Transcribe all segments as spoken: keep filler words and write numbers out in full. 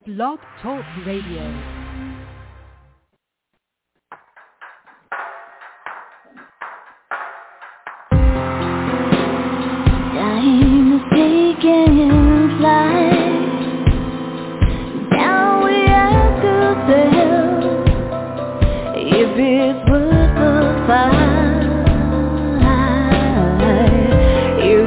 Blog Talk Radio. Time is taking flight. Now we have to tell if it's worth the fight. You,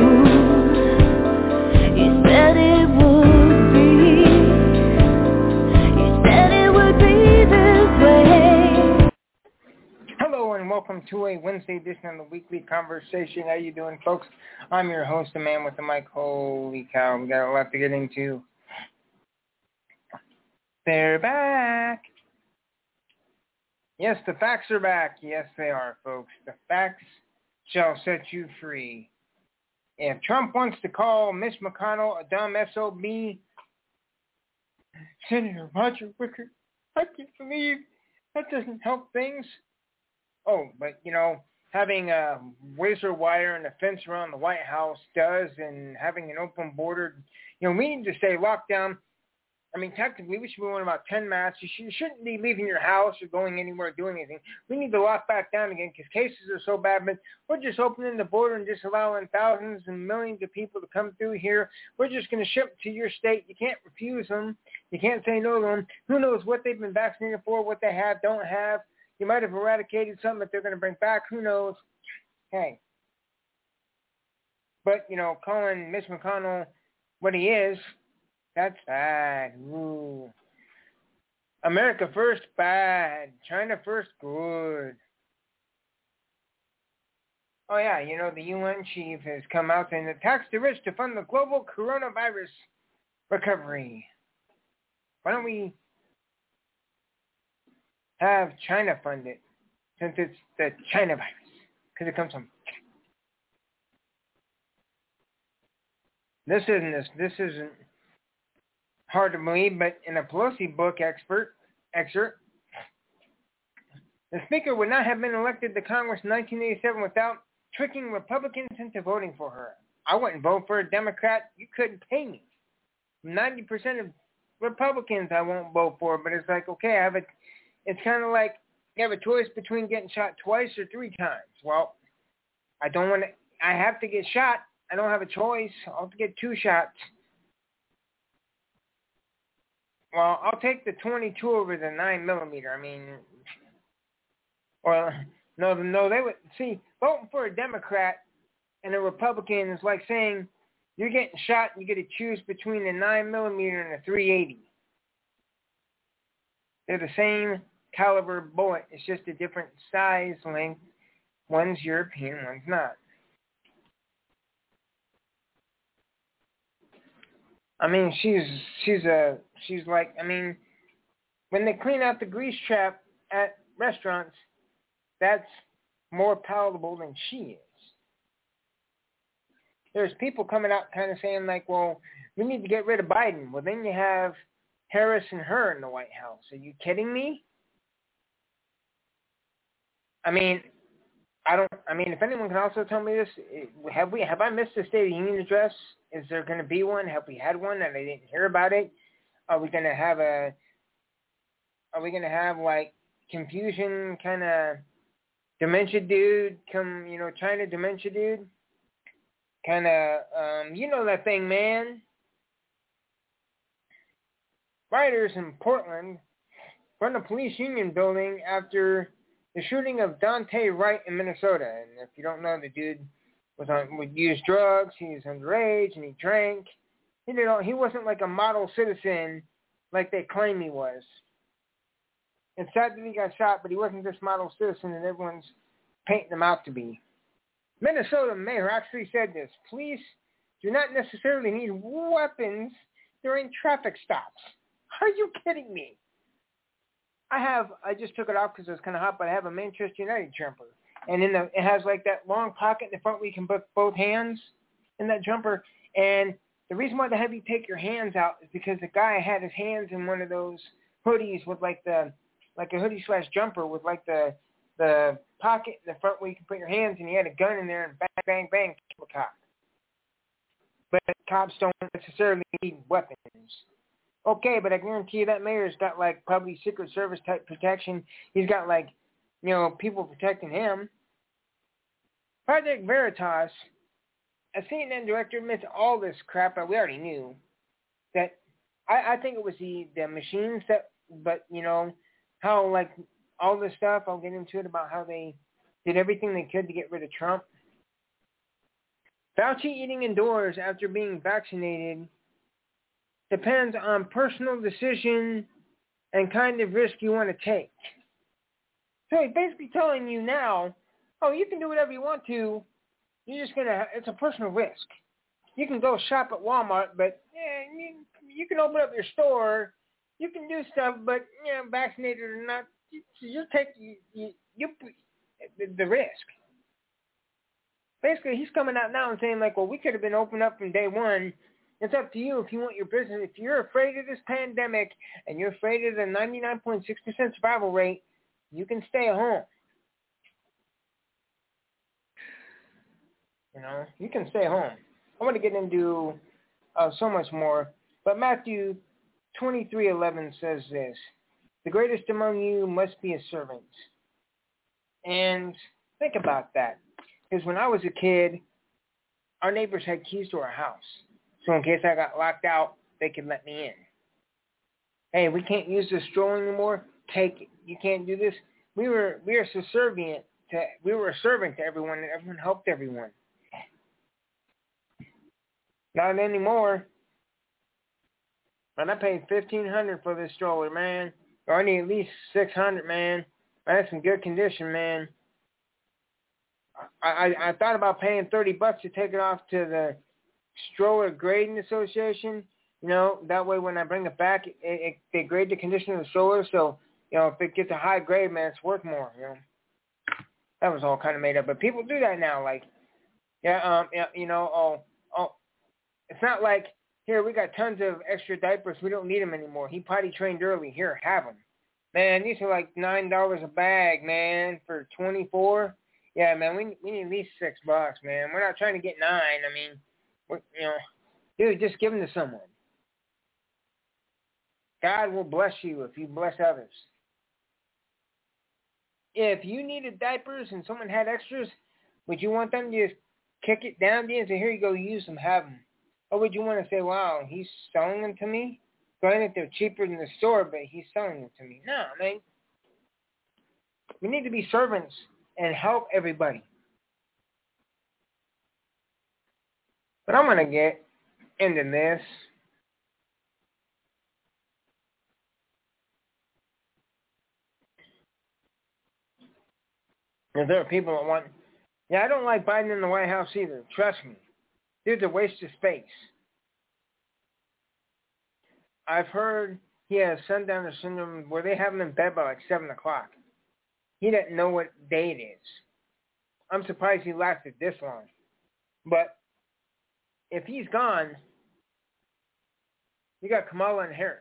you said it would be. You said it would be this way. Hello and welcome to a Wednesday edition of the Weekly Conversation. How you doing, folks? I'm your host, the man with the mic. Holy cow, we got a lot to get into. They're back. Yes, the facts are back. Yes, they are, folks. The facts shall set you free. If Trump wants to call Mitch McConnell a dumb S O B, Senator Roger Wicker, I can't believe that doesn't help things. Oh, but, you know, having a razor wire and a fence around the White House does, and having an open border, you know, we need to stay locked down. I mean, technically, we should be wearing about ten masks. You, sh- you shouldn't be leaving your house or going anywhere doing anything. We need to lock back down again because cases are so bad. But we're just opening the border and just allowing thousands and millions of people to come through here. We're just going to ship to your state. You can't refuse them. You can't say no to them. Who knows what they've been vaccinated for, what they have, don't have. You might have eradicated something that they're going to bring back. Who knows? Hey. But, you know, calling Mitch McConnell what he is, that's bad. Ooh. America first, bad. China first, good. Oh, yeah, you know, the U N chief has come out saying that tax the rich to fund the global coronavirus recovery. Why don't we have China fund it, since it's the China virus, because it comes from China. This isn't this, this isn't hard to believe, but in a Pelosi book expert excerpt, the speaker would not have been elected to Congress in nineteen eighty-seven without tricking Republicans into voting for her. I wouldn't vote for a Democrat. You couldn't pay me. ninety percent of Republicans I won't vote for, but it's like, okay, I have a It's kind of like you have a choice between getting shot twice or three times. Well, I don't want to. I have to get shot. I don't have a choice. I'll have to get two shots. Well, I'll take the twenty-two over the nine millimeter. I mean, or no, no, they would see voting for a Democrat and a Republican is like saying you're getting shot and you get to choose between the nine millimeter and the three eighty. They're the same caliber bullet. It's just a different size, length. One's European, one's not. I mean, she's she's a she's like I mean, when they clean out the grease trap at restaurants, that's more palatable than she is. There's people coming out kind of saying like, well, we need to get rid of Biden. Well, then you have Harris and her in the White House. Are you kidding me? I mean, I don't. I mean, if anyone can also tell me this, have we have I missed the State of the Union address? Is there going to be one? Have we had one and I didn't hear about it? Are we going to have a? Are we going to have like confusion kind of dementia dude come? You know, China dementia dude. Kind of, um, you know that thing, man. Rioters in Portland run a police union building after the shooting of Dante Wright in Minnesota. And if you don't know, the dude was on, would use drugs. He was underage and he drank. He didn't. He wasn't like a model citizen like they claim he was. It's sad that he got shot, but he wasn't this model citizen that everyone's painting him out to be. Minnesota mayor actually said this: police do not necessarily need weapons during traffic stops. Are you kidding me? I have, I just took it off because it was kind of hot, but I have a Manchester United jumper. And in the, it has like that long pocket in the front where you can put both hands in that jumper. And the reason why they have you take your hands out is because the guy had his hands in one of those hoodies with like the, like a hoodie slash jumper with like the, the pocket in the front where you can put your hands, and he had a gun in there and bang, bang, bang, kill a cop. But cops don't necessarily need weapons. Okay, but I guarantee you that mayor's got, like, probably Secret Service type protection. He's got, like, you know, people protecting him. Project Veritas, a C N N director admits all this crap that we already knew. That I, I think it was the, the machines that, but, you know, how, like, all this stuff, I'll get into it about how they did everything they could to get rid of Trump. Fauci eating indoors after being vaccinated depends on personal decision and kind of risk you want to take. So he's basically telling you now, oh, you can do whatever you want to. You're just going to, it's a personal risk. You can go shop at Walmart, but yeah, you, you can open up your store. You can do stuff, but, you know, vaccinated or not, you, you take you, you, you, the, the risk. Basically, he's coming out now and saying, like, well, we could have been open up from day one. It's up to you if you want your business. If you're afraid of this pandemic and you're afraid of the ninety-nine point six percent survival rate, you can stay at home. You know, you can stay home. I want to get into uh, so much more, but Matthew twenty-three eleven says this: the greatest among you must be a servant. And think about that. Because when I was a kid, our neighbors had keys to our house. So in case I got locked out, they could let me in. Hey, we can't use this stroll anymore. Take it. You can't do this. We were we were subservient to we were a servant to everyone, and everyone helped everyone. Not anymore. Man, I paid fifteen hundred for this stroller, man. Or I need at least six hundred, man. That's in good condition, man. I, I I thought about paying thirty bucks to take it off to the Stroller Grading Association. You know, that way when I bring it back, it, it, they grade the condition of the stroller. So, you know, if it gets a high grade, man, it's worth more. You know, that was all kind of made up. But people do that now. Like, yeah, um, yeah, you know, oh, oh, it's not like here we got tons of extra diapers. We don't need them anymore. He potty trained early. Here, have them. Man, these are like nine dollars a bag, man, for twenty-four. Yeah, man, we we need at least six bucks, man. We're not trying to get nine. I mean, we're, you know, dude, just give them to someone. God will bless you if you bless others. If you needed diapers and someone had extras, would you want them to just kick it down to you and say, here you go, use them, have them? Or would you want to say, wow, he's selling them to me? Granted, they're cheaper than the store, but he's selling them to me. No, man. We need to be servants and help everybody. But I'm going to get into this. If there are people that want... Yeah, I don't like Biden in the White House either. Trust me. Dude's a waste of space. I've heard he has sundowner syndrome where they have him in bed by like seven o'clock. He doesn't know what day it is. I'm surprised he lasted this long. But if he's gone, you got Kamala and Harris.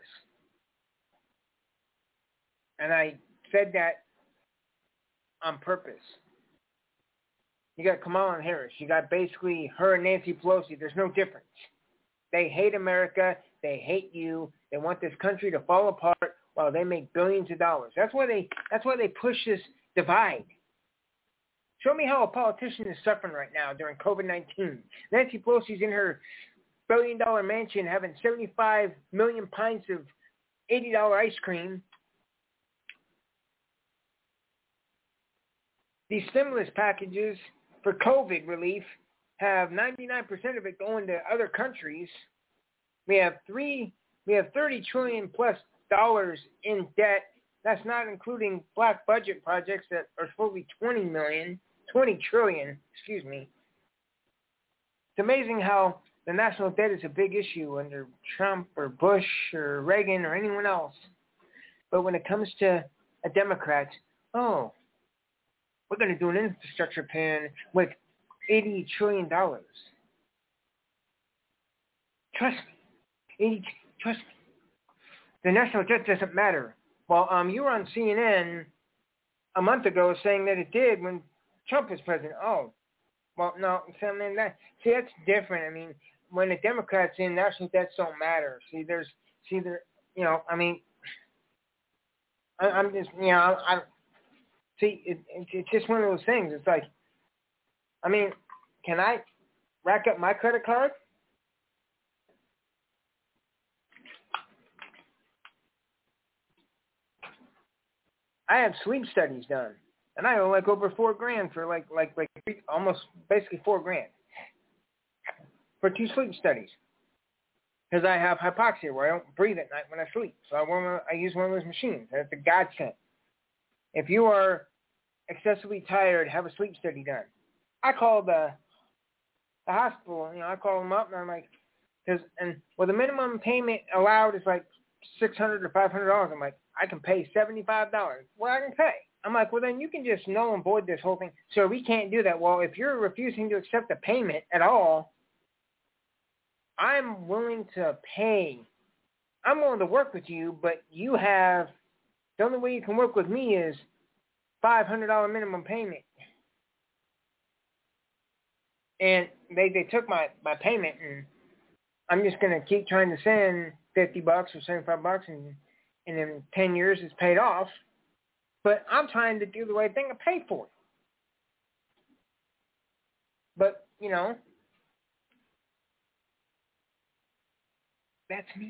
And I said that on purpose. You got Kamala and Harris. You got basically her and Nancy Pelosi. There's no difference. They hate America. They hate you. They want this country to fall apart while they make billions of dollars. That's why they that's why they push this divide. Show me how a politician is suffering right now during COVID nineteen. Nancy Pelosi's in her billion dollar mansion having seventy-five million pints of eighty dollar ice cream. These stimulus packages for COVID relief have ninety-nine percent of it going to other countries. We have three, we have thirty trillion plus dollars in debt. That's not including black budget projects that are fully twenty million, twenty trillion, excuse me. It's amazing how the national debt is a big issue under Trump or Bush or Reagan or anyone else. But when it comes to a Democrat, oh, we're going to do an infrastructure plan with eighty trillion dollars. Trust me. eighty, trust me. The national debt doesn't matter. Well, um, you were on C N N a month ago saying that it did when Trump was president. Oh, well, no. So, I mean, that, see, that's different. I mean, when the Democrats in, national debts don't matter. See, there's, see, there, you know, I mean, I, I'm just, you know, I, I see, it, it, it's just one of those things. It's like, I mean, can I rack up my credit card? I have sleep studies done, and I owe like over four grand for like like like almost basically four grand for two sleep studies because I have hypoxia where I don't breathe at night when I sleep. So I want I use one of those machines. That's a godsend. If you are excessively tired, have a sleep study done. I call the the hospital. You know, I call them up and I'm like, because and well, the minimum payment allowed is like six hundred or five hundred dollars. I'm like, I can pay seventy five dollars. Well, I can pay. I'm like, well, then you can just null and void this whole thing. So we can't do that. Well, if you're refusing to accept the payment at all, I'm willing to pay. I'm willing to work with you, but you have the only way you can work with me is five hundred dollars minimum payment. And they, they took my, my payment, and I'm just going to keep trying to send fifty bucks or seventy-five bucks, and, and in ten years it's paid off. But I'm trying to do the right thing and pay for it. But, you know, that's me.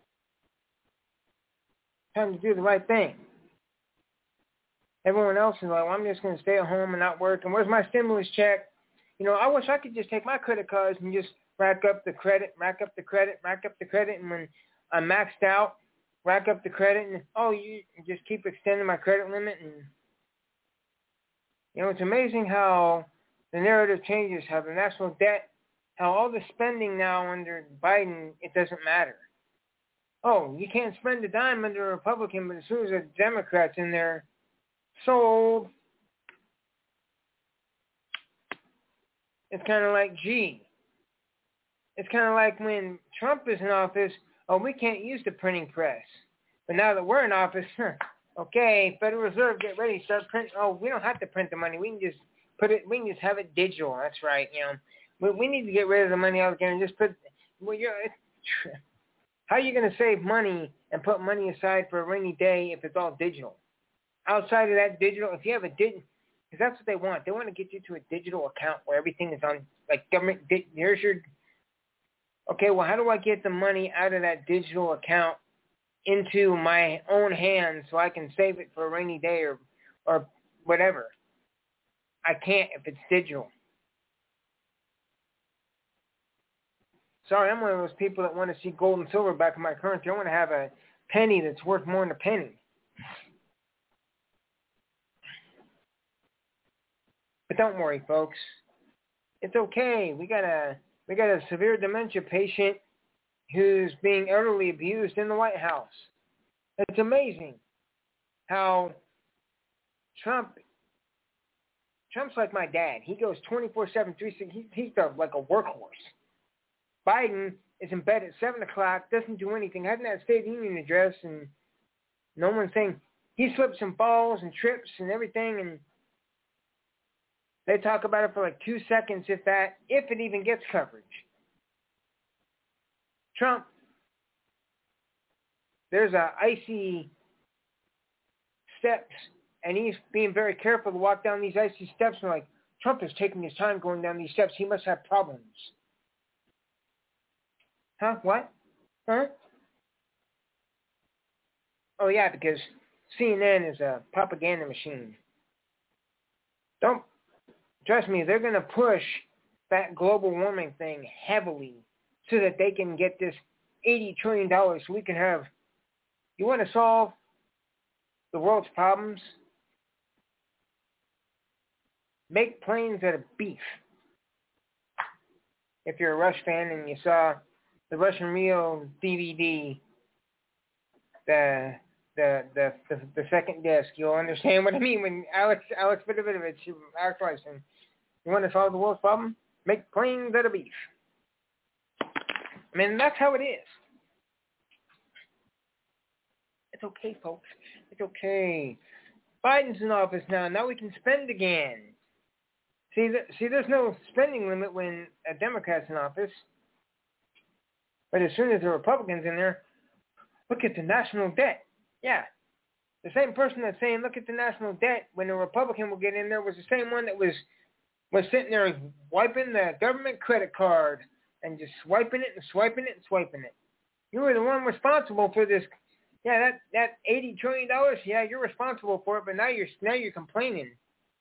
Trying to do the right thing. Everyone else is like, well, I'm just going to stay at home and not work. And where's my stimulus check? You know, I wish I could just take my credit cards and just rack up the credit, rack up the credit, rack up the credit. And when I'm maxed out, rack up the credit. And, oh, you just keep extending my credit limit. And, you know, it's amazing how the narrative changes, how the national debt, how all the spending now under Biden, it doesn't matter. Oh, you can't spend a dime under a Republican, but as soon as a Democrat's in there, sold. It's kind of like, gee. It's kind of like when Trump is in office, oh, we can't use the printing press. But now that we're in office, okay, Federal Reserve, get ready, start printing. Oh, we don't have to print the money. We can just put it, we can just have it digital. That's right, you know. We, we need to get rid of the money out again and just put, well, you're, it's, how are you going to save money and put money aside for a rainy day if it's all digital? Outside of that digital, if you have a digital, because that's what they want. They want to get you to a digital account where everything is on, like, government, here's your, okay, well, how do I get the money out of that digital account into my own hands so I can save it for a rainy day or, or whatever? I can't if it's digital. Sorry, I'm one of those people that want to see gold and silver back in my currency. I want to have a penny that's worth more than a penny. But don't worry, folks. It's okay. We got a we got a severe dementia patient who's being elderly abused in the White House. It's amazing how Trump Trump's like my dad. He goes twenty-four seven, three sixty. He, he's the, like a workhorse. Biden is in bed at seven o'clock, doesn't do anything, hasn't had a State of the Union address, and no one's saying he slips and falls and trips and everything, and they talk about it for like two seconds, if that, if it even gets coverage. Trump, there's a icy steps, and he's being very careful to walk down these icy steps. And like, Trump is taking his time going down these steps. He must have problems. Huh? What? Huh? Oh yeah, because C N N is a propaganda machine. Don't. Trust me, they're going to push that global warming thing heavily so that they can get this eighty trillion dollars so we can have, you want to solve the world's problems? Make planes out of beef. If you're a Rush fan and you saw the Russian Rio D V D, the The, the the the second disc, you'll understand what I mean when Alex Alex Vidovich, Alex Lifeson, you want to solve the world's problem? Make planes out of beef. I mean, that's how it is. It's okay, folks. It's okay. Biden's in office now. Now we can spend again. See, th- see, there's no spending limit when a Democrat's in office. But as soon as the Republicans in there, Look at the national debt. Yeah. The same person that's saying, look at the national debt, when the Republican will get in there, was the same one that was was sitting there wiping the government credit card and just swiping it and swiping it and swiping it. You were the one responsible for this. Yeah, that, that eighty trillion dollars, yeah, you're responsible for it, but now you're now you're complaining.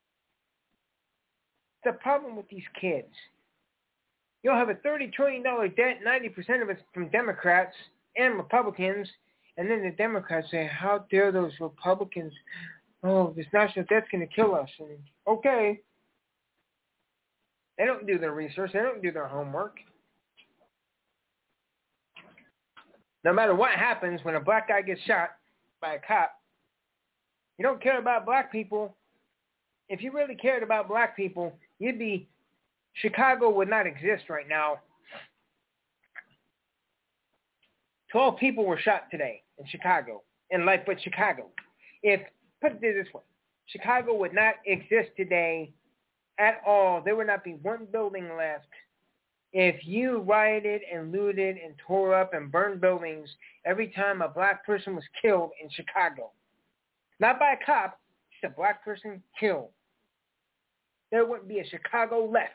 The problem with these kids. You'll have a thirty trillion dollars debt, ninety percent of it's from Democrats and Republicans, and then the Democrats say, how dare those Republicans, oh, this national debt's going to kill us. And okay. They don't do their research. They don't do their homework. No matter what happens when a black guy gets shot by a cop, you don't care about black people. If you really cared about black people, you'd be, Chicago would not exist right now. Twelve people were shot today in Chicago, in Lightfoot, Chicago. If, put it this way, Chicago would not exist today at all. There would not be one building left if you rioted and looted and tore up and burned buildings every time a black person was killed in Chicago. Not by a cop, just a black person killed. There wouldn't be a Chicago left.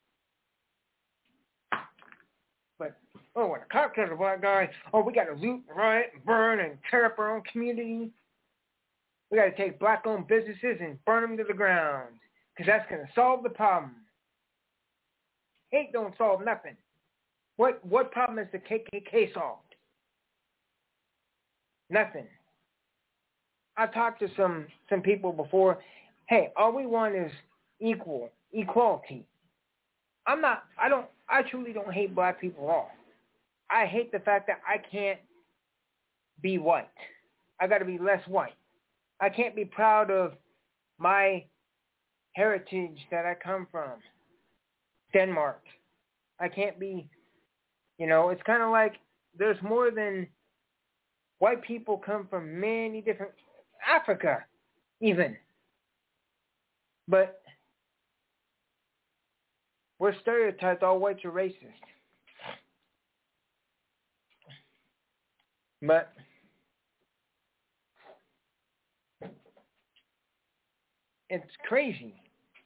But, oh, when a cop kills a black guy, oh, we got to loot, riot, burn, and tear up our own community. We got to take black-owned businesses and burn them to the ground, because that's going to solve the problem. Hate don't solve nothing. What what problem has the K K K solved? Nothing. I talked to some, some people before. Hey, all we want is equal, equality. I'm not, I don't, I truly don't hate black people at all. I hate the fact that I can't be white. I got to be less white. I can't be proud of my heritage that I come from. Denmark. I can't be, you know, it's kind of like there's more than white people come from many different, Africa even. But we're stereotyped all whites are racist. But it's crazy.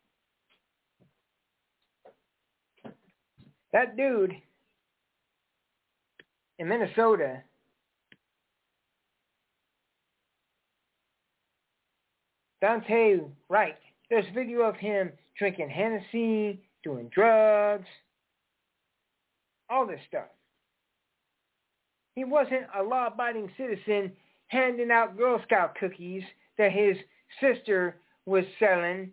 That dude in Minnesota Dante Wright, there's a video of him drinking Hennessy, doing drugs, all this stuff. He wasn't a law-abiding citizen handing out Girl Scout cookies that his sister was selling.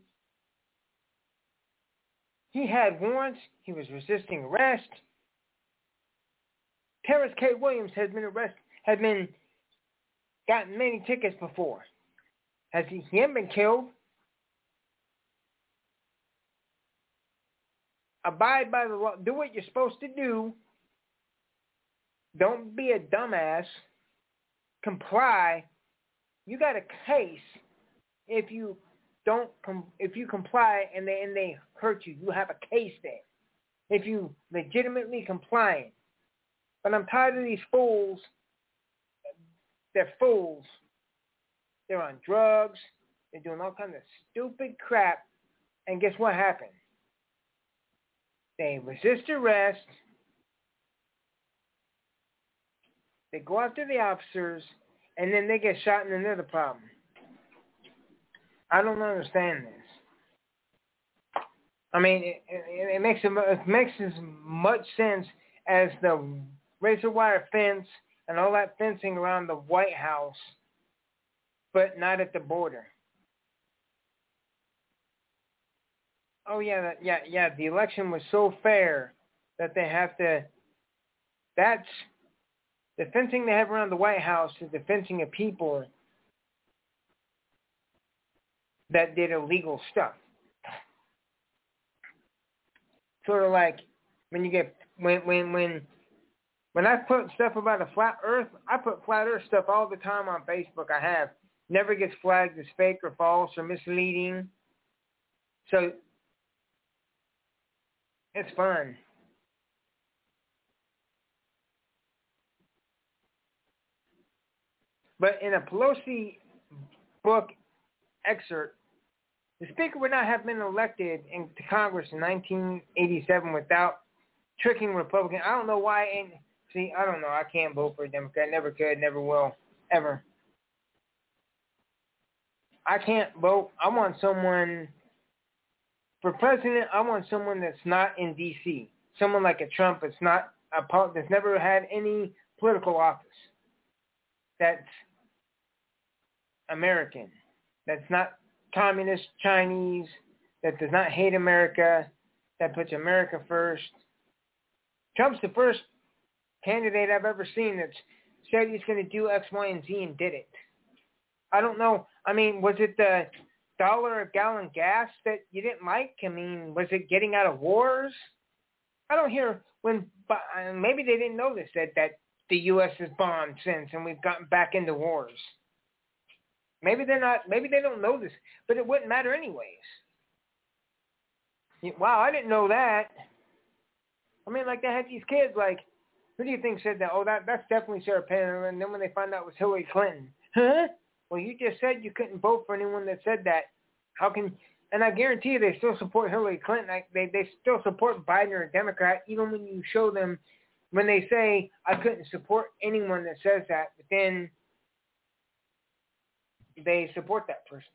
He had warrants. He was resisting arrest. Terrence K. Williams has been arrested, has been gotten many tickets before. Has he, he hasn't been killed? Abide by the law. Do what you're supposed to do. Don't be a dumbass. Comply. You got a case if you don't com- if you comply and they and they hurt you. You have a case there. If you legitimately complying. But I'm tired of these fools. They're fools. They're on drugs. They're doing all kinds of stupid crap. And guess what happened? They resist arrest. They go after the officers. And then they get shot, and then they're the problem. I don't understand this. I mean, it, it, it makes it makes as much sense as the razor wire fence and all that fencing around the White House, but not at the border. Oh yeah, that, yeah, yeah. The election was so fair that they have to. That's the fencing they have around the White House is the fencing of people that did illegal stuff. Sort of like when you get when when when when I put stuff about a flat Earth, I put flat Earth stuff all the time on Facebook. I have never gets flagged as fake or false or misleading. So it's fun. But in a Pelosi book excerpt, the Speaker would not have been elected into Congress in nineteen eighty-seven without tricking Republicans. I don't know why. And see, I don't know. I can't vote for a Democrat. Never could. Never will. Ever. I can't vote. I want someone, for president, I want someone that's not in D C Someone like a Trump that's not a, that's never had any political office. That's American. That's not communist, Chinese, that does not hate America, that puts America first. Trump's the first candidate I've ever seen that said he's going to do X, Y, and Z and did it. I don't know. I mean, was it the dollar a gallon gas that you didn't like? I mean, was it getting out of wars? I don't hear when, maybe they didn't know this, that, that the U S has bombed since and we've gotten back into wars. Maybe they're not, maybe they don't know this, but it wouldn't matter anyways. Wow, I didn't know that. I mean, like they had these kids, like, who do you think said that? Oh, that that's definitely Sarah Palin. And then when they found out it was Hillary Clinton, huh? Well, you just said you couldn't vote for anyone that said that. How can? And I guarantee you, they still support Hillary Clinton. Like, they they still support Biden or a Democrat, even when you show them, when they say I couldn't support anyone that says that, but then they support that person.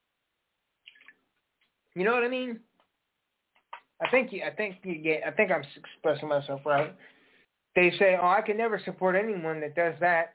You know what I mean? I think you. I think you get. I think I'm expressing myself right. They say, "Oh, I can never support anyone that does that,"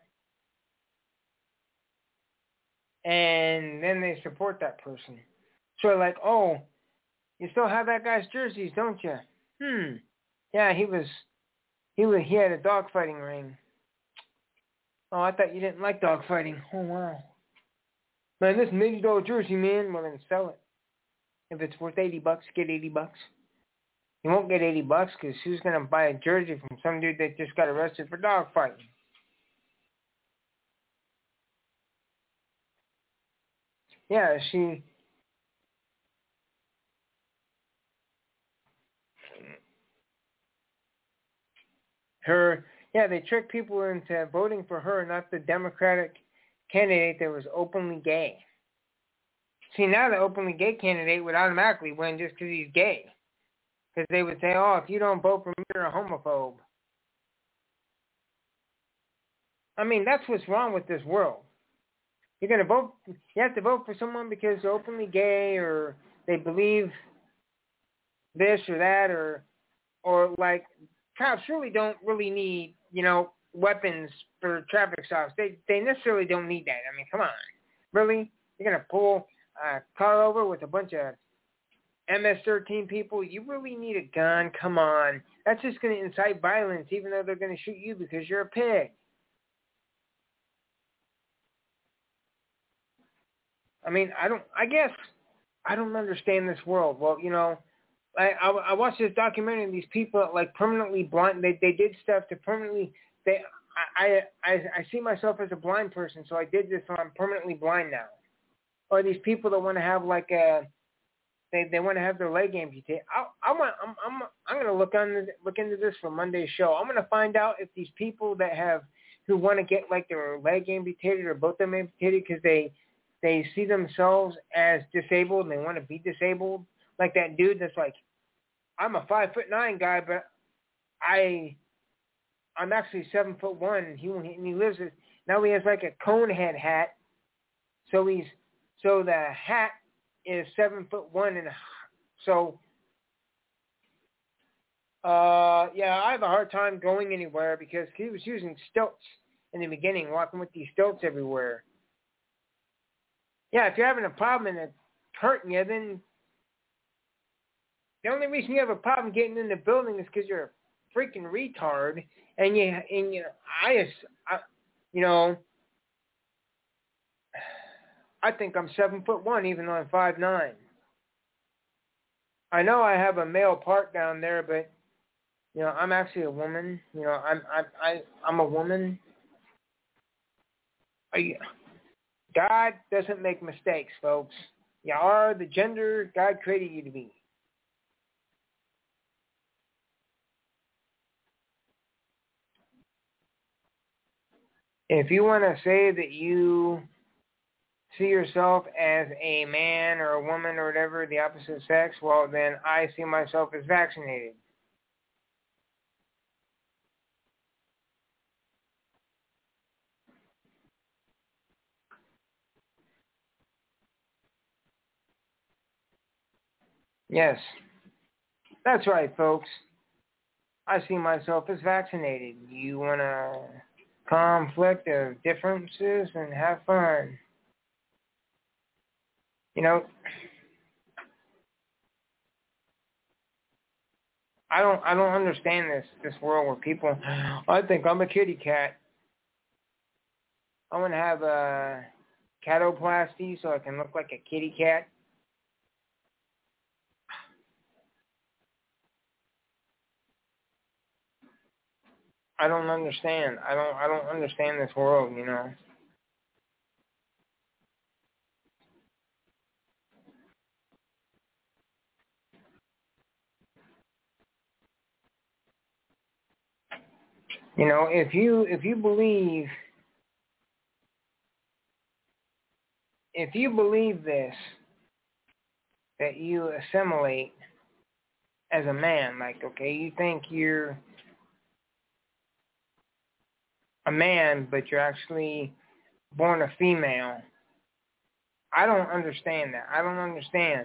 and then they support that person. So like, "Oh, you still have that guy's jerseys, don't you?" Hmm. Yeah, he was. He was. He had a dogfighting ring. Oh, I thought you didn't like dogfighting. Oh wow. Man, this is an eighty dollar jersey, man. Well, then sell it. If it's worth eighty bucks, get eighty bucks. You won't get eighty bucks because who's going to buy a jersey from some dude that just got arrested for dogfighting? Yeah, she... Her... Yeah, they tricked people into voting for her, not the Democratic candidate that was openly gay. See, now the openly gay candidate would automatically win just because he's gay. Because they would say, oh, if you don't vote for me, you're a homophobe. I mean, that's what's wrong with this world. You're going to vote, you have to vote for someone because they're openly gay or they believe this or that or, or like, cops really don't really need, you know, weapons for traffic stops. They, they necessarily don't need that. I mean, come on. Really? You're going to pull a car over with a bunch of M S thirteen people, you really need a gun? Come on. That's just going to incite violence, even though they're going to shoot you because you're a pig. I mean, I don't, I guess, I don't understand this world. Well, you know, I, I, I watched this documentary and these people, like, permanently blind, they, they did stuff to permanently, they, I, I, I see myself as a blind person, so I did this, so I'm permanently blind now. Or these people that want to have, like, a, They they want to have their leg amputated. I I want I'm I'm I'm gonna look on look into this for Monday's show. I'm gonna find out if these people that have who want to get like their leg amputated or both of them amputated because they they see themselves as disabled and they want to be disabled. Like that dude that's like, I'm a five foot nine guy, but I I'm actually seven foot one, and he and he lives with, now he has like a cone head hat, so he's so the hat is seven foot one and so uh yeah, I have a hard time going anywhere because he was using stilts in the beginning, walking with these stilts everywhere. Yeah, if you're having a problem and it's hurting you, then the only reason you have a problem getting in the building is because you're a freaking retard, and you and you I, I you know I think I'm seven foot one, even though I'm five nine. I know I have a male part down there, but you know I'm actually a woman. You know I'm I I I'm a woman. I, God doesn't make mistakes, folks. You are the gender God created you to be. If you want to say that you see yourself as a man or a woman or whatever, the opposite sex, well, then I see myself as vaccinated. Yes, that's right, folks. I see myself as vaccinated. You want to conflict of differences and have fun. You know, I don't I don't understand this this world where people, I think I'm a kitty cat. I want to have a catoplasty so I can look like a kitty cat. I don't understand. I don't I don't understand this world, you know. You know, if you if you believe if you believe this, that you assimilate as a man, like, okay, you think you're a man, but you're actually born a female. I don't understand that. I don't understand.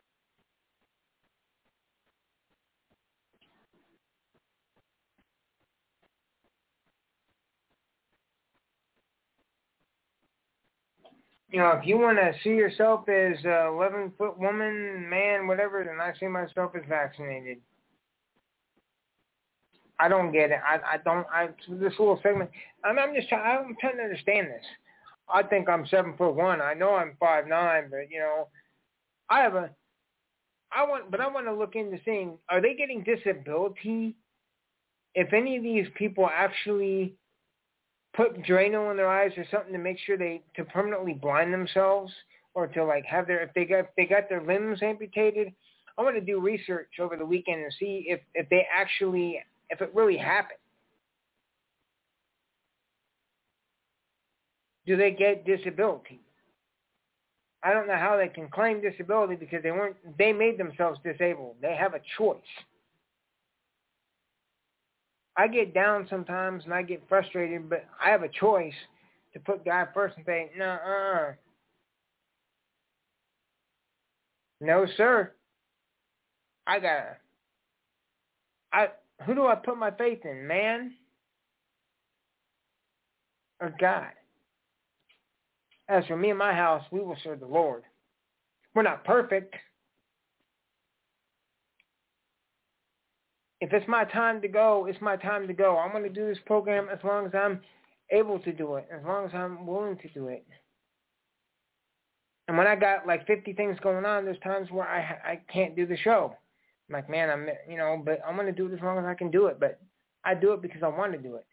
You know, if you want to see yourself as a eleven-foot woman, man, whatever, then I see myself as vaccinated. I don't get it. I I don't. I this little segment. I'm I'm just trying. I'm trying to understand this. I think I'm seven foot one. I know I'm five nine, but you know, I have a. I want, but I want to look into seeing, are they getting disability? If any of these people actually put Drano in their eyes or something to make sure they to permanently blind themselves, or to like have their if they got if they got their limbs amputated. I want to do research over the weekend and see if if they actually if it really happened. Do they get disability? I don't know how they can claim disability because they weren't. They made themselves disabled. They have a choice. I get down sometimes and I get frustrated, but I have a choice to put God first and say, no, uh, no, sir. I gotta. I who do I put my faith in, man or God? As for me and my house, we will serve the Lord. We're not perfect. If it's my time to go, it's my time to go. I'm going to do this program as long as I'm able to do it, as long as I'm willing to do it. And when I got like fifty things going on, there's times where I I can't do the show. I'm like, man, I'm, you know, but I'm going to do it as long as I can do it. But I do it because I want to do it.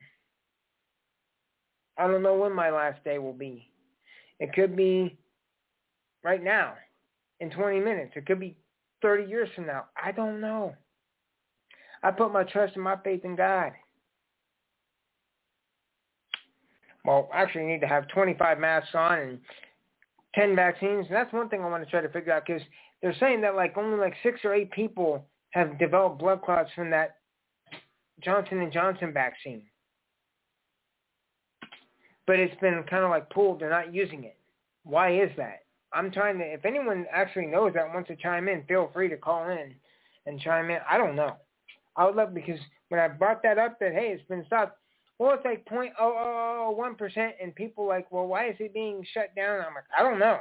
I don't know when my last day will be. It could be right now, in twenty minutes. It could be thirty years from now. I don't know. I put my trust and my faith in God. Well, actually, you need to have twenty-five masks on and ten vaccines. And that's one thing I want to try to figure out, because they're saying that like only like six or eight people have developed blood clots from that Johnson and Johnson vaccine. But it's been kind of like pulled. They're not using it. Why is that? I'm trying to, if anyone actually knows that, wants to chime in, feel free to call in and chime in. I don't know. I would love, because when I brought that up that, hey, it's been stopped, well, it's like zero point zero zero one percent, and people like, well, why is it being shut down? I'm like, I don't know.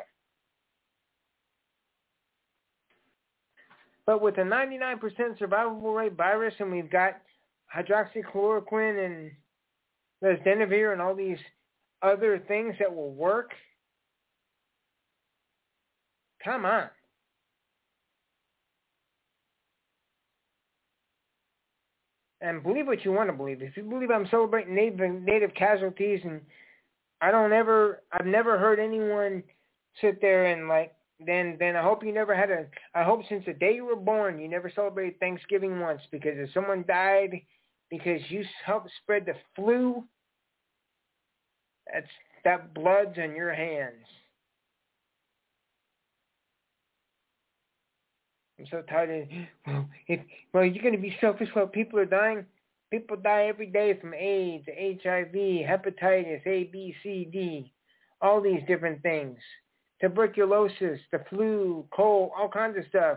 But with a ninety-nine percent survivable rate virus, and we've got hydroxychloroquine and Remdesivir and all these other things that will work, come on. And believe what you want to believe. If you believe I'm celebrating native, native casualties, and I don't ever, I've never heard anyone sit there and like, then then I hope you never had a, I hope since the day you were born, you never celebrated Thanksgiving once, because if someone died because you helped spread the flu, That's that blood's on your hands. I'm so tired of, well, if, well, you're going to be selfish while people are dying. People die every day from AIDS, H I V, hepatitis, A, B, C, D, all these different things. Tuberculosis, the flu, cold, all kinds of stuff.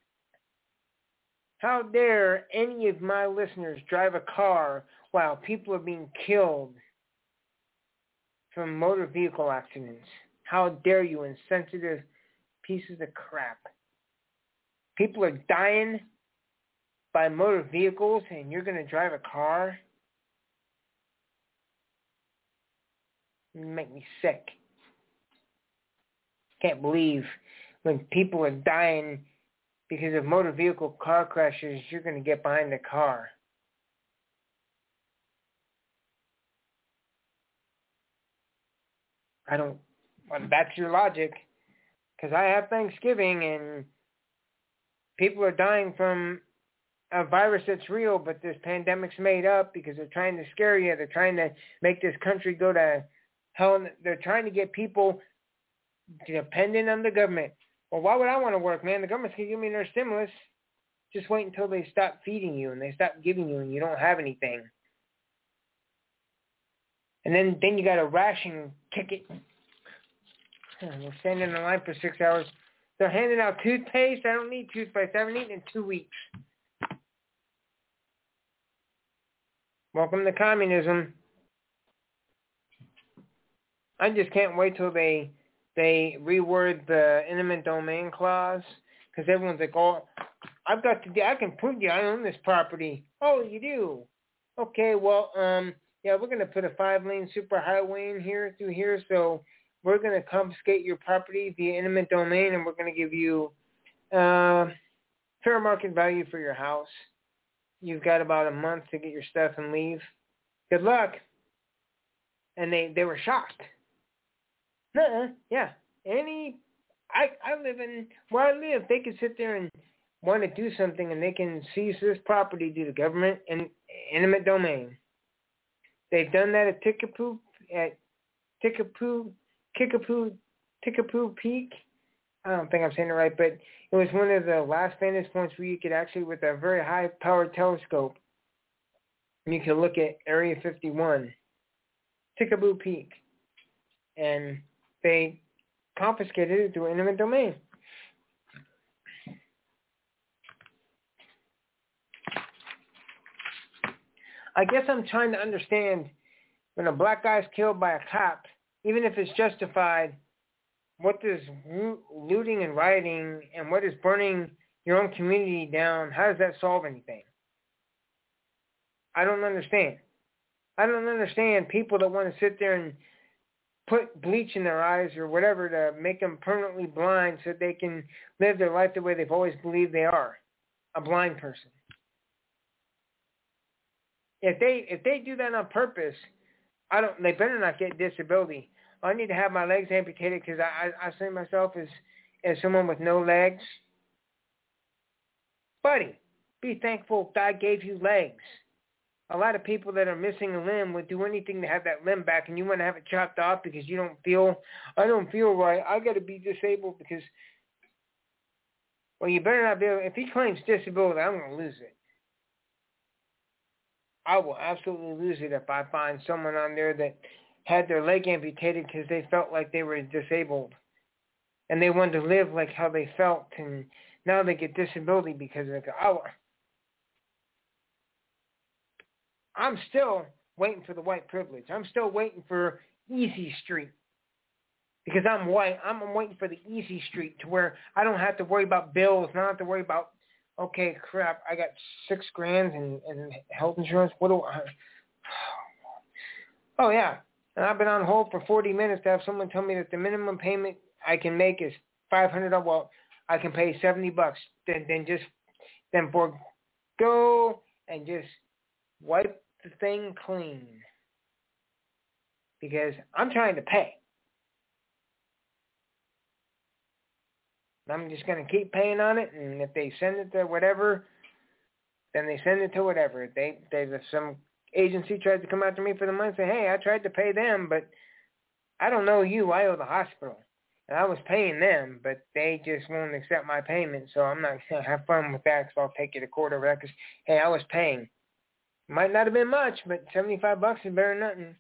How dare any of my listeners drive a car while people are being killed from motor vehicle accidents? How dare you, insensitive pieces of crap. People are dying by motor vehicles and you're going to drive a car? You make me sick. Can't believe when people are dying because of motor vehicle car crashes, you're going to get behind the car. I don't, well, that's your logic. Because I have Thanksgiving and people are dying from a virus that's real, but this pandemic's made up because they're trying to scare you. They're trying to make this country go to hell. They're trying to get people dependent on the government. Well, why would I want to work, man? The government's going to give me their stimulus. Just wait until they stop feeding you and they stop giving you and you don't have anything. And then, then you got a ration ticket. We're standing in line for six hours. They're handing out toothpaste. I don't need toothpaste. I haven't eaten in two weeks. Welcome to communism. I just can't wait till they they reword the eminent domain clause, because everyone's like, oh, I've got to, I can prove you I own this property. Oh, you do? Okay, well, um, yeah, we're going to put a five-lane superhighway in here through here, so we're going to confiscate your property via eminent domain, and we're going to give you uh, fair market value for your house. You've got about a month to get your stuff and leave. Good luck. And they, they were shocked. Nuh-uh, yeah. Any, I I live in, where I live, they can sit there and want to do something and they can seize this property due to government and eminent domain. They've done that at Kickapoo, at Kickapoo, Kickapoo, Kickapoo Peak. I don't think I'm saying it right, but it was one of the last vantage points where you could actually, with a very high-powered telescope, you could look at Area fifty-one, Kickapoo Peak, and they confiscated it through eminent domain. I guess I'm trying to understand when a black guy's killed by a cop, even if it's justified, what does looting and rioting and what is burning your own community down, how does that solve anything? I don't understand. I don't understand people that want to sit there and put bleach in their eyes or whatever to make them permanently blind so they can live their life the way they've always believed they are, a blind person. If they if they do that on purpose, I don't. They better not get disability. I need to have my legs amputated because I, I I see myself as as someone with no legs. Buddy, be thankful God gave you legs. A lot of people that are missing a limb would do anything to have that limb back, and you want to have it chopped off because you don't feel, I don't feel right. I got to be disabled because, well, you better not be able, if he claims disability, I'm going to lose it. I will absolutely lose it if I find someone on there that had their leg amputated because they felt like they were disabled and they wanted to live like how they felt, and now they get disability because of it. Oh, I'm still waiting for the white privilege. I'm still waiting for Easy Street because I'm white. I'm waiting for the Easy Street to where I don't have to worry about bills, and I don't have to worry about, okay, crap, I got six grand in, in health insurance. What do I? Oh, yeah. And I've been on hold for forty minutes to have someone tell me that the minimum payment I can make is five hundred dollars. Well, I can pay seventy bucks. Then, then just, then forego and just wipe the thing clean. Because I'm trying to pay. I'm just going to keep paying on it, and if they send it to whatever, then they send it to whatever. If they, they, if some agency tries to come after me for the money, say, hey, I tried to pay them, but I don't know you. I owe the hospital. And I was paying them, but they just won't accept my payment, so I'm not going to have fun with that, because I'll take you to court over that, because, hey, I was paying. Might not have been much, but seventy-five bucks is better than nothing.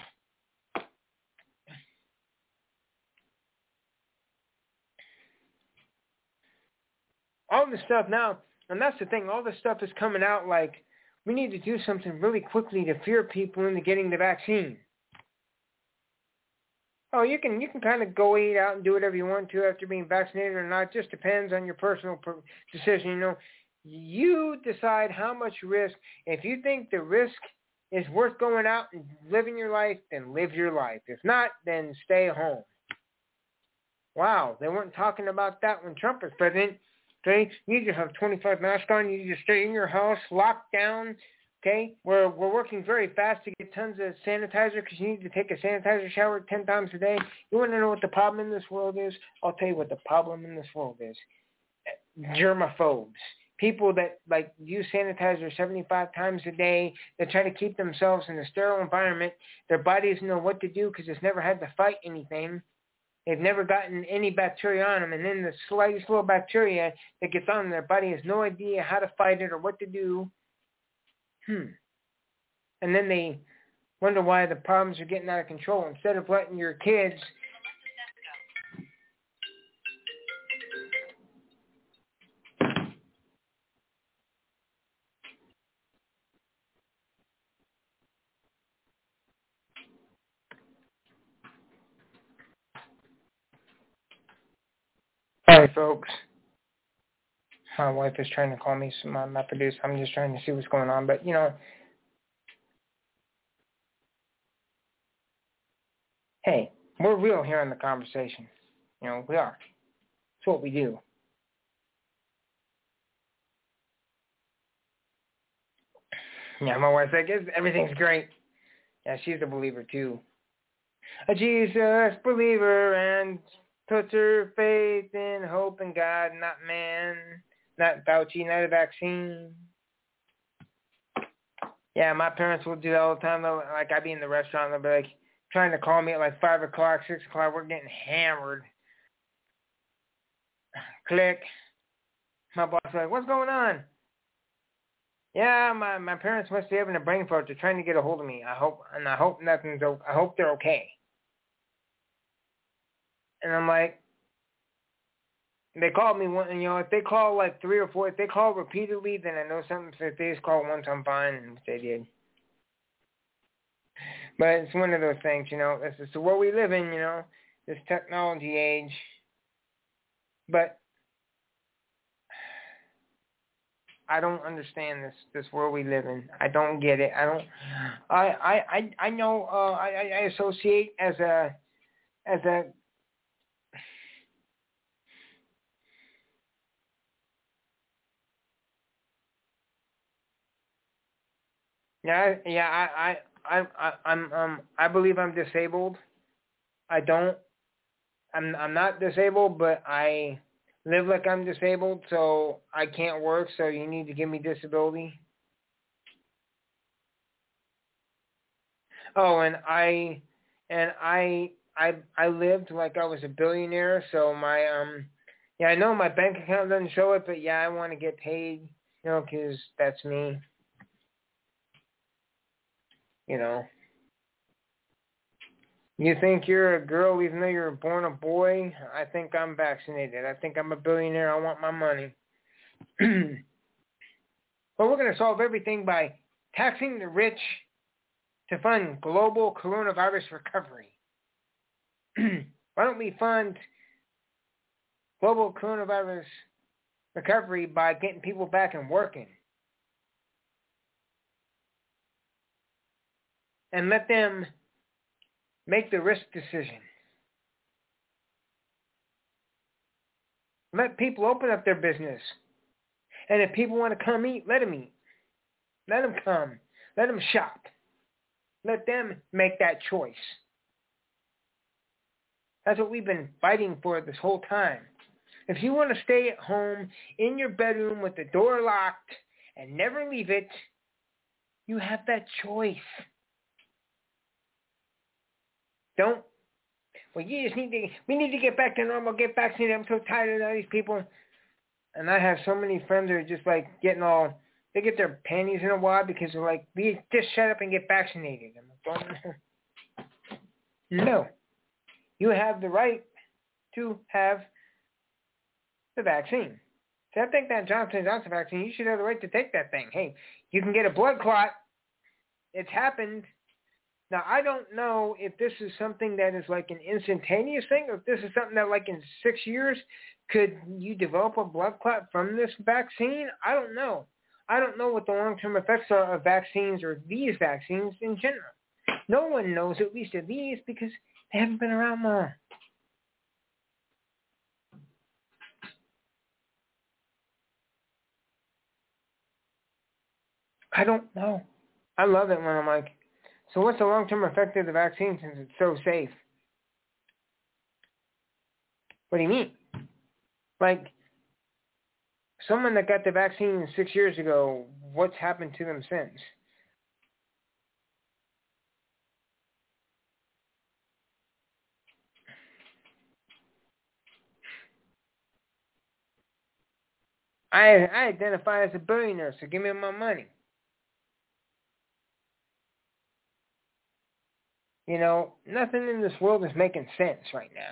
All this stuff now, and that's the thing, all this stuff is coming out like we need to do something really quickly to fear people into getting the vaccine. Oh, you can you can kind of go eat out and do whatever you want to after being vaccinated or not. It just depends on your personal per- decision. You know, you decide how much risk. If you think the risk is worth going out and living your life, then live your life. If not, then stay home. Wow, they weren't talking about that when Trump was president. Okay, you need to have twenty-five masks on. You need to stay in your house, locked down. Okay, we're we're working very fast to get tons of sanitizer because you need to take a sanitizer shower ten times a day. You want to know what the problem in this world is? I'll tell you what the problem in this world is. Germaphobes. People that like use sanitizer seventy-five times a day. They try to keep themselves in a sterile environment. Their bodies know what to do because it's never had to fight anything. They've never gotten any bacteria on them. And then the slightest little bacteria that gets on them, their body has no idea how to fight it or what to do. Hmm. And then they wonder why the problems are getting out of control. Instead of letting your kids... Sorry, folks. My wife is trying to call me, so my, my producer. I'm just trying to see what's going on. But, you know, hey, we're real here in the conversation. You know, we are. It's what we do. Yeah, my wife's like, everything's great. Yeah, she's a believer, too. A Jesus believer and puts her faith in hope in God, not man, not Fauci, not a vaccine. Yeah, my parents will do that all the time. Though. Like, I'd be in the restaurant, they'll be like, trying to call me at like five o'clock, six o'clock. We're getting hammered. Click. My boss is like, what's going on? Yeah, my my parents must be having a brain fart. They're trying to get a hold of me. I hope, and I hope nothing's. I hope they're okay. And I'm like, they called me one. You know, if they call like three or four, if they call repeatedly, then I know something. If they just call once, I'm fine, and they did. But it's one of those things, you know. This is the world we live in, you know, this technology age. But I don't understand this this world we live in. I don't get it. I don't. I I I, I know. Uh, I I associate as a as a. Yeah, yeah. I I I I I'm um I believe I'm disabled. I don't. I'm I'm not disabled, but I live like I'm disabled, so I can't work. So you need to give me disability. Oh, and I and I I I lived like I was a billionaire. So my um yeah, I know my bank account doesn't show it, but yeah, I want to get paid, you know, because that's me. You know. You think you're a girl even though you're born a boy? I think I'm vaccinated. I think I'm a billionaire. I want my money. But we're going to solve everything by taxing the rich to fund global coronavirus recovery. Why don't we fund global coronavirus recovery by getting people back and working? And let them make the risk decision. Let people open up their business. And if people want to come eat, let them eat. Let them come. Let them shop. Let them make that choice. That's what we've been fighting for this whole time. If you want to stay at home in your bedroom with the door locked and never leave it, you have that choice. Don't well, you just need to, we need to get back to normal, get vaccinated. I'm so tired of all these people. And I have so many friends that are just like getting all, they get their panties in a wad because they're like, we just shut up and get vaccinated. I'm like, no. You have the right to have the vaccine. So I think that Johnson and Johnson vaccine, you should have the right to take that thing. Hey, you can get a blood clot. It's happened. Now, I don't know if this is something that is like an instantaneous thing, or if this is something that like in six years, could you develop a blood clot from this vaccine? I don't know. I don't know what the long-term effects are of vaccines or these vaccines in general. No one knows, at least of these, because they haven't been around long. I don't know. I love it when I'm like, so what's the long-term effect of the vaccine since it's so safe? What do you mean? Like, someone that got the vaccine six years ago, what's happened to them since? I, I identify as a billionaire, so give me my money. You know, nothing in this world is making sense right now.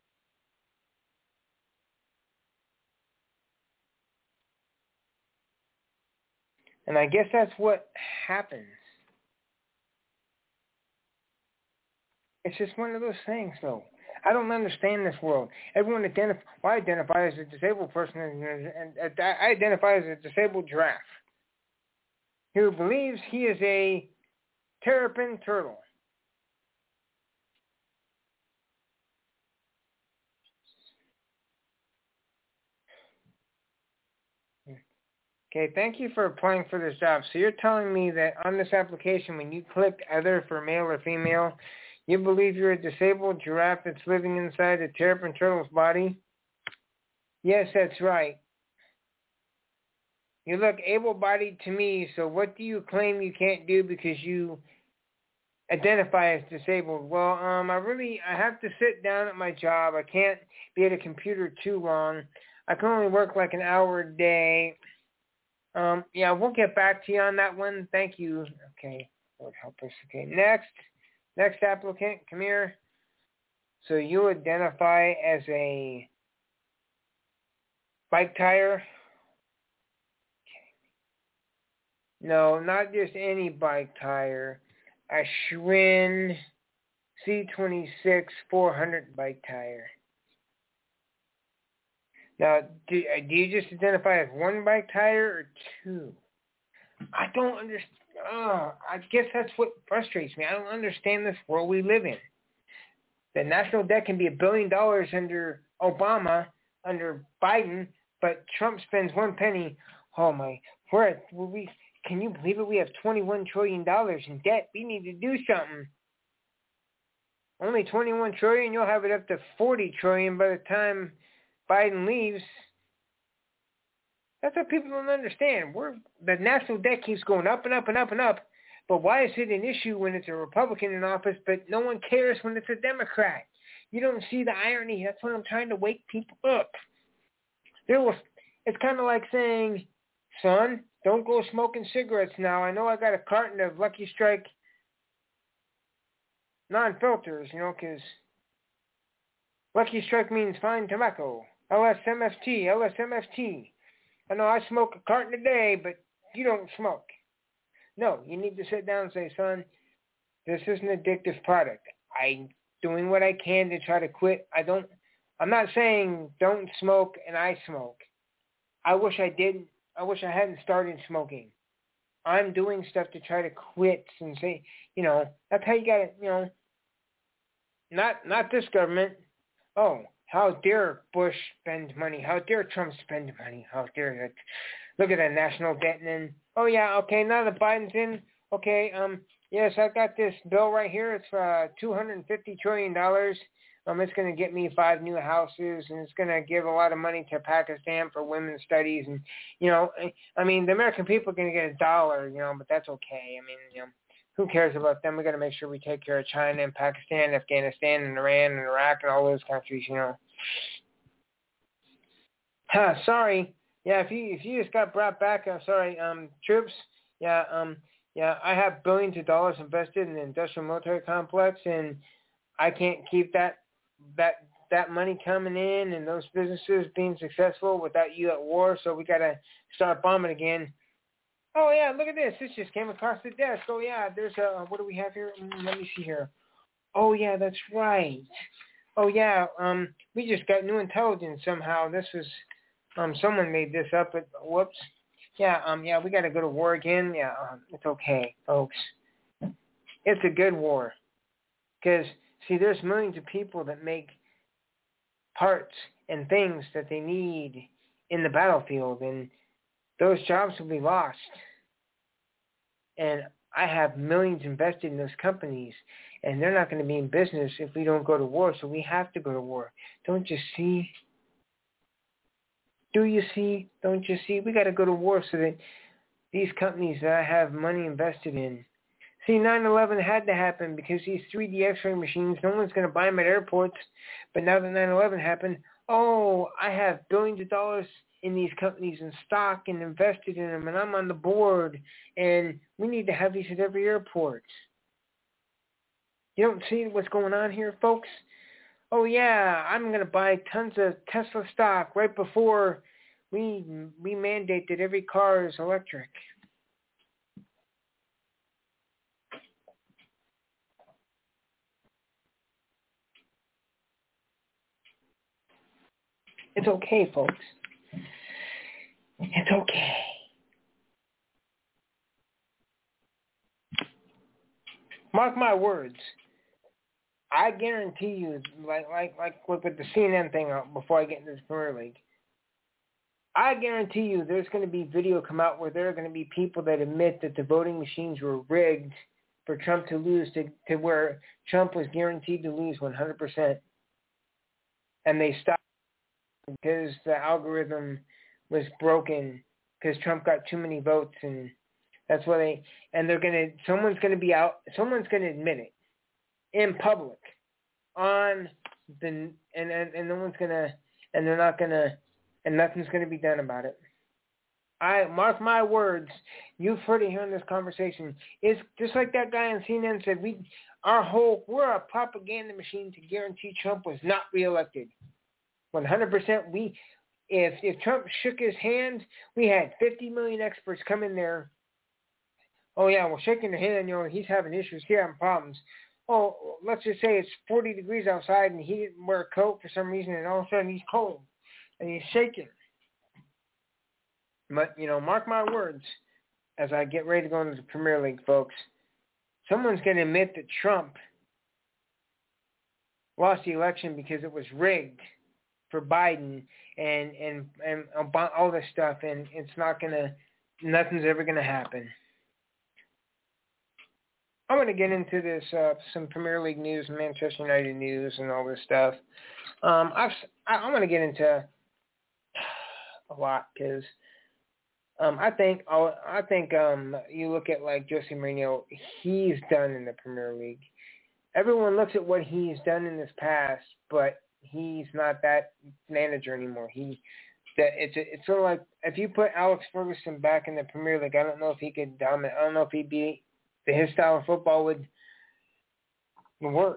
And I guess that's what happens. It's just one of those things, though. I don't understand this world. Everyone identif- well, I identify as a disabled person, and, and, and I identify as a disabled giraffe who believes he is a terrapin turtle. Okay, thank you for applying for this job. So you're telling me that on this application, when you clicked either for male or female, you believe you're a disabled giraffe that's living inside a terrapin turtle's body? Yes, that's right. You look able-bodied to me, so what do you claim you can't do because you identify as disabled? Well, um, I really, I have to sit down at my job. I can't be at a computer too long. I can only work like an hour a day. Um, yeah, we'll get back to you on that one. Thank you. Okay, Lord help us. Okay, next. Next applicant, come here. So you identify as a bike tire? Okay. No, not just any bike tire. A Schwinn C twenty-six four hundred bike tire. Now, do, do you just identify as one bike tire or two? I don't understand. Oh, I guess that's what frustrates me. I don't understand this world we live in. The national debt can be a billion dollars under Obama, under Biden, but Trump spends one penny. Oh my, we're at, we, can you believe it? We have twenty-one trillion dollars in debt. We need to do something. Only twenty-one trillion dollars, you'll have it up to forty trillion dollars by the time Biden leaves. That's what people don't understand. We're, the national debt keeps going up and up and up and up. But why is it an issue when it's a Republican in office, but no one cares when it's a Democrat? You don't see the irony. That's what I'm trying to wake people up. There was, it's kind of like saying, son, don't go smoking cigarettes now. I know I got a carton of Lucky Strike non-filters, you know, because Lucky Strike means fine tobacco. L S M F T, L S M F T. I know I smoke a carton a day, but you don't smoke. No, you need to sit down and say, son, this is an addictive product. I'm doing what I can to try to quit. I don't, I'm not saying don't smoke and I smoke. I wish I didn't. I wish I hadn't started smoking. I'm doing stuff to try to quit and say, you know, that's how you got to, you know, not, not this government. Oh, how dare Bush spend money? How dare Trump spend money? How dare that? Look at that national debt. And then, oh, yeah, okay, now that Biden's in, okay, um, yes, I got this bill right here. It's uh, two hundred fifty trillion dollars. Um, it's going to get me five new houses, and it's going to give a lot of money to Pakistan for women's studies. And, you know, I mean, the American people are going to get a dollar, you know, but that's okay. I mean, you know, who cares about them? We got to make sure we take care of China and Pakistan, Afghanistan, and Iran and Iraq and all those countries, you know. Huh, sorry. Yeah, if you if you just got brought back, I'm sorry. Um, troops. Yeah. Um. Yeah, I have billions of dollars invested in the industrial military complex, and I can't keep that that that money coming in and those businesses being successful without you at war. So we got to start bombing again. Oh yeah, look at this. This just came across the desk. Oh yeah, there's a. What do we have here? Mm, let me see here. Oh yeah, that's right. Oh yeah. Um, we just got new intelligence somehow. This was. Um, someone made this up, but whoops. Yeah, um, yeah, we got to go to war again. Yeah, um, it's okay, folks. It's a good war. Because, see, there's millions of people that make parts and things that they need in the battlefield, and those jobs will be lost. And I have millions invested in those companies, and they're not going to be in business if we don't go to war, so we have to go to war. Don't you see? Do you see? Don't you see? We got to go to war so that these companies that I have money invested in. See, nine eleven had to happen because these three D X-ray machines, no one's going to buy them at airports. But now that nine eleven happened, oh, I have billions of dollars in these companies in stock and invested in them, and I'm on the board, and we need to have these at every airport. You don't see what's going on here, folks? Oh yeah, I'm going to buy tons of Tesla stock right before we we mandate that every car is electric. It's okay, folks. It's okay. Mark my words. I guarantee you, like like like with the C N N thing before I get into the Premier League, I guarantee you there's going to be video come out where there are going to be people that admit that the voting machines were rigged for Trump to lose to, to where Trump was guaranteed to lose one hundred percent. And they stopped because the algorithm was broken because Trump got too many votes, and that's why they, and they're going to, someone's going to be out, someone's going to admit it in public on the, and, and, and no one's going to, and they're not going to, and nothing's going to be done about it. I mark my words. You've heard it here in this conversation. It's just like that guy on C N N said. We, our whole, we're a propaganda machine to guarantee Trump was not reelected. One hundred percent. We, if if Trump shook his hand, we had fifty million experts come in there. Oh yeah, well shaking their hand, you know, he's having issues, he's having problems. Oh, let's just say it's forty degrees outside and he didn't wear a coat for some reason, and all of a sudden he's cold and he's shaking. But, you know, mark my words, as I get ready to go into the Premier League, folks, someone's going to admit that Trump lost the election because it was rigged for Biden and, and, and all this stuff, and it's not going to, nothing's ever going to happen. I'm going to get into this, uh, some Premier League news, Manchester United news, and all this stuff. Um, I've, I'm going to get into a lot because um, I think I think um, you look at like Jose Mourinho, he's done in the Premier League. Everyone looks at what he's done in his past, but he's not that manager anymore. He that it's it's sort of like if you put Alex Ferguson back in the Premier League, I don't know if he could dominate. I don't know if he'd be his style of football would work.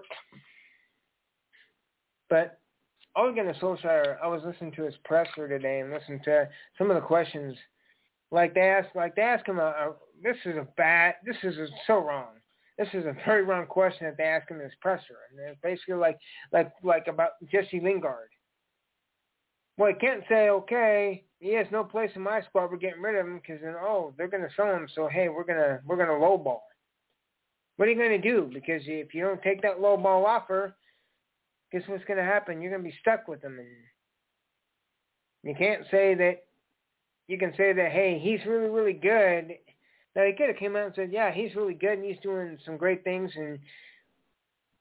But Ole Gunnar Solskjaer, I was listening to his presser today and listening to some of the questions. Like they ask, like they ask him, a, a, this is a bad, this is a, so wrong. This is a very wrong question that they ask him in his presser, and it's basically like, like, like about Jesse Lingard. Well, he can't say, okay, he has no place in my squad. We're getting rid of him because then, oh, they're going to sell him. So hey, we're gonna we're gonna lowball. What are you going to do? Because if you don't take that lowball offer, guess what's going to happen? You're going to be stuck with him, and you can't say that. You can say that, hey, he's really, really good. Now, he could have came out and said, yeah, he's really good, and he's doing some great things, and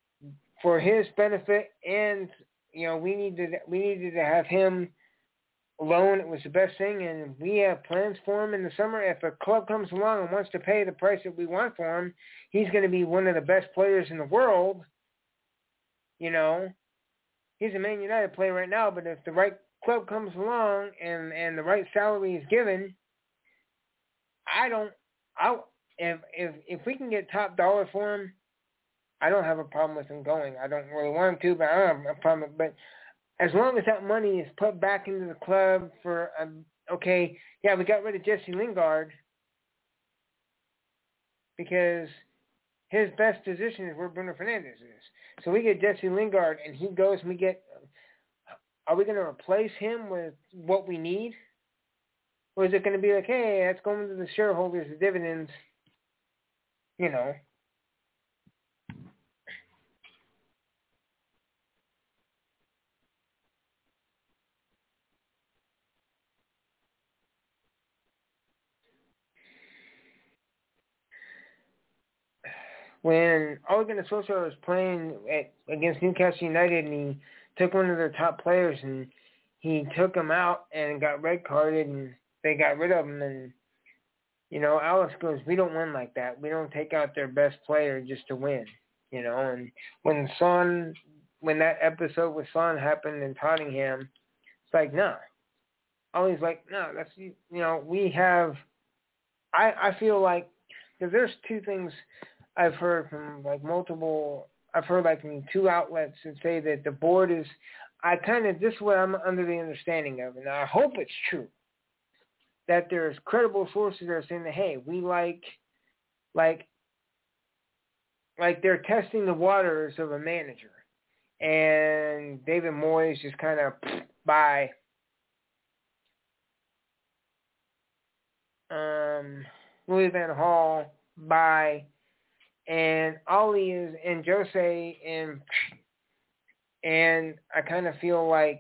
for his benefit, and, you know, we needed we needed to have him loan. It was the best thing, and we have plans for him in the summer. If a club comes along and wants to pay the price that we want for him, he's going to be one of the best players in the world. You know, he's a Man United player right now, but if the right club comes along and, and the right salary is given, I don't. I if if if we can get top dollar for him, I don't have a problem with him going. I don't really want him to, but I don't have a problem. But as long as that money is put back into the club for, um, okay, yeah, we got rid of Jesse Lingard because his best position is where Bruno Fernandes is. So we get Jesse Lingard, and he goes, and we get, are we going to replace him with what we need? Or is it going to be like, hey, that's going to the shareholders, the dividends, you know? When Ole Gunnar Solskjaer was playing at, against Newcastle United, and he took one of their top players, and he took him out and got red carded, and they got rid of him. And, you know, Alex goes, we don't win like that. We don't take out their best player just to win, you know. And when Son, when that episode with Son happened in Tottenham, it's like, no. Ole's like, no, that's, you know, we have, I, I feel like, because there's two things I've heard from like multiple, I've heard like from two outlets that say that the board is, I kind of, this is what I'm under the understanding of, and I hope it's true, that there's credible sources that are saying that, hey, we like, like, like they're testing the waters of a manager. And David Moyes just kind of by, um, Louis Van Gaal by, and Ollie is, and Jose, and and I kind of feel like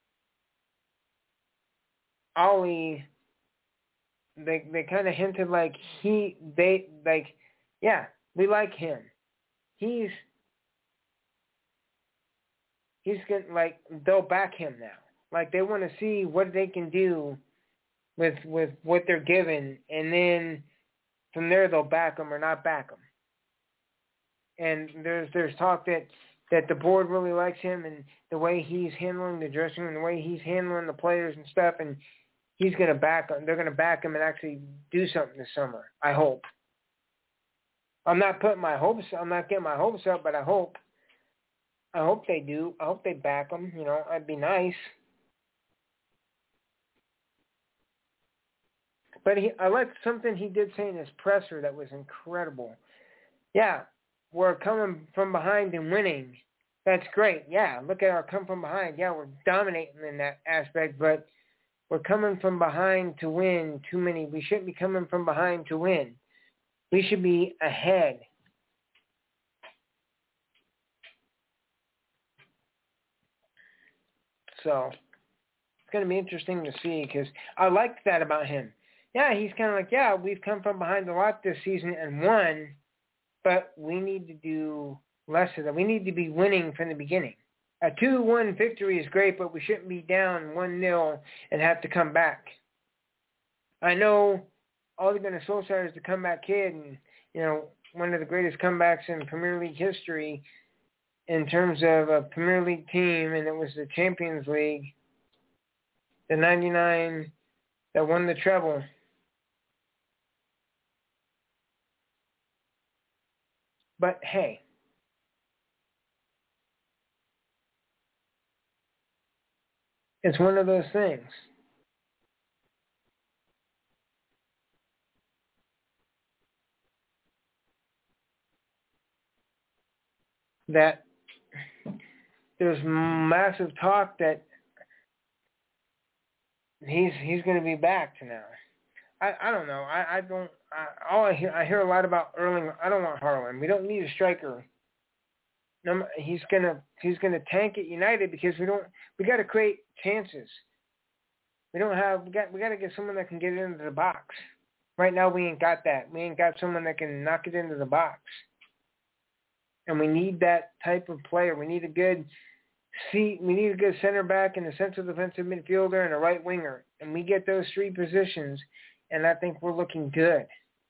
Ollie, they they kind of hinted like he, they, like, yeah, we like him. He's, he's going to, like, they'll back him now. Like, they want to see what they can do with with what they're given, and then from there they'll back him or not back him. And there's there's talk that, that the board really likes him and the way he's handling the dressing room, the way he's handling the players and stuff, and he's going to back him. They're going to back him and actually do something this summer, I hope. I'm not putting my hopes, I'm not getting my hopes up, but I hope. I hope they do. I hope they back him. You know, that'd be nice. But he, I liked something he did say in his presser that was incredible. Yeah. We're coming from behind and winning. That's great. Yeah, look at our come from behind. Yeah, we're dominating in that aspect, but we're coming from behind to win too many. We shouldn't be coming from behind to win. We should be ahead. So it's going to be interesting to see because I liked that about him. Yeah, he's kind of like, yeah, we've come from behind a lot this season and won, but we need to do less of that. We need to be winning from the beginning. A two one victory is great, but we shouldn't be down one nil and have to come back. I know Ole Gunnar Solskjaer is the comeback kid and, you know, one of the greatest comebacks in Premier League history in terms of a Premier League team, and it was the Champions League, the ninety-nine that won the treble. But hey, it's one of those things. That there's massive talk that he's he's going to be back to now. I, I don't know. I, I don't. I, all I hear I hear a lot about Erling. I don't want Haaland. We don't need a striker. No, he's gonna he's gonna tank at United because we don't. We got to create chances. We don't have. We got we got to get someone that can get into the box. Right now we ain't got that. We ain't got someone that can knock it into the box. And we need that type of player. We need a good see, we need a good center back and a central defensive midfielder and a right winger. And we get those three positions, and I think we're looking good.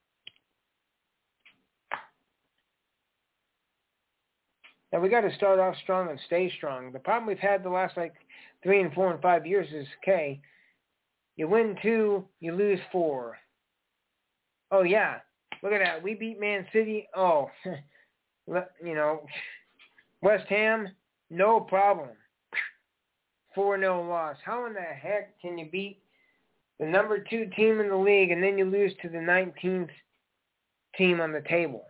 Now, we got to start off strong and stay strong. The problem we've had the last, like, three and four and five years is, okay, you win two, you lose four. Oh, yeah, look at that. We beat Man City. Oh, you know, West Ham, no problem. four nil loss. How in the heck can you beat the number two team in the league and then you lose to the nineteenth team on the table?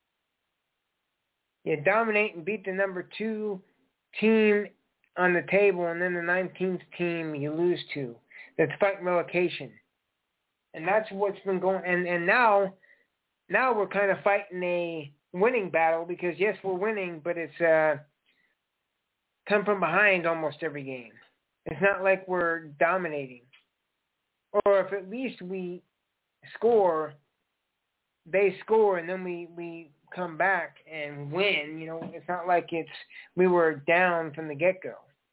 You dominate and beat the number two team on the table, and then the nineteenth team you lose to. That's fighting relegation. And that's what's been going. And, and now, now we're kind of fighting a winning battle because, yes, we're winning, but it's uh, come from behind almost every game. It's not like we're dominating. Or if at least we score, they score, and then we, we come back and win. You know, it's not like it's we were down from the get-go.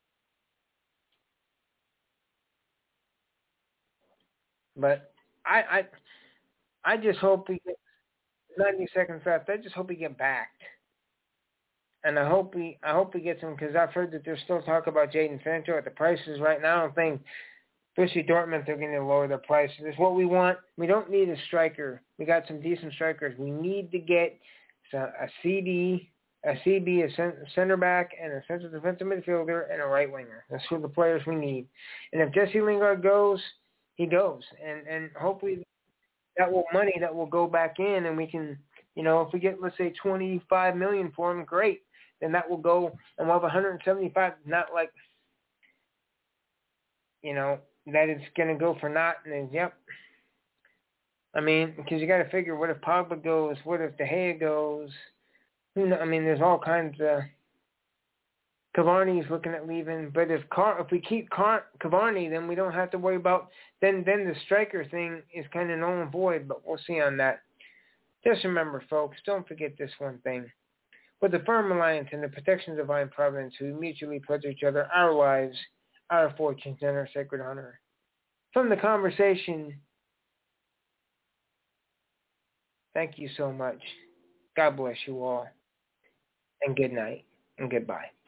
But I I, I just hope we get ninety seconds left. I just hope we get backed. And I hope we I hope we get some, because I've heard that there's still talk about Jadon Sancho at the prices right now. I don't think, especially Dortmund, they're going to lower their prices. It's what we want. We don't need a striker. We got some decent strikers. We need to get a C D, a C B, a center back, and a central defensive midfielder, and a right winger. That's who the players we need. And if Jesse Lingard goes, he goes. And and hopefully that will money that will go back in, and we can, you know, if we get, let's say, twenty-five million dollars for him, great. Then that will go, and we'll have one hundred seventy-five, not like, you know, that it's going to go for naught, and then, yep. I mean, because you got to figure, what if Pogba goes? What if De Gea goes? Who know? I mean, there's all kinds of. Cavani's looking at leaving, but if Car- if we keep Car- Cavani, then we don't have to worry about. Then then the striker thing is kind of null and void. But we'll see on that. Just remember, folks, don't forget this one thing: with the firm alliance and the protection of divine providence, we mutually pledge each other our lives, our fortunes, and our sacred honor. From the conversation. Thank you so much. God bless you all. And good night and goodbye.